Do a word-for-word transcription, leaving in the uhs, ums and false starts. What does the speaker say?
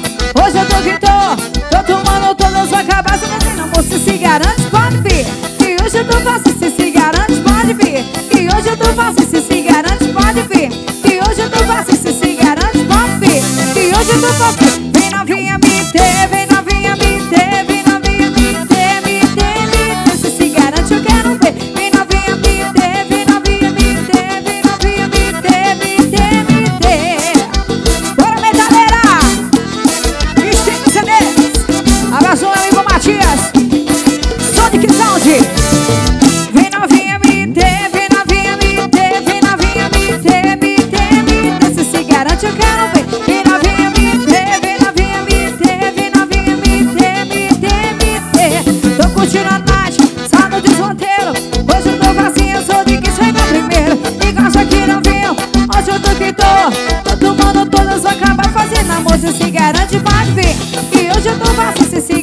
Hoje eu tô que tô, tô tomando todas as cabeças. Mas não, moça, se garante, pode vir. Que hoje eu tô fácil, se se garante, pode vir. Que hoje eu tô fácil, se se garante, pode vir. Que hoje eu tô fácil, se se garante, pode vir. Que hoje eu tô fácil. Vem novinha me ter, vem novinha me ter, vem novinha me ter, me ter, me ter. Se se garante, eu quero ver. Vem novinha me ter, vem novinha me ter, vem novinha me ter, me ter, me ter. Bora, metaleira! Cristina C D. Abraço, meu amigo Matias. Sonic Sound. Vem novinha me ter, vem novinha me ter, vem novinha me ter, me ter, me ter. Se se garante, eu quero ver. Vem novinha me ter, vem novinha me ter, vem novinha me ter, me ter, me ter. Tô curtindo a night, só no desmonteiro. Hoje eu tô vazia, sou de que chega primeiro. E gosta que não viu, hoje eu tô que tô. Tô tomando todas, vou acabar fazendo amor. Se se garante, pode vir. E hoje eu tô vazia, se se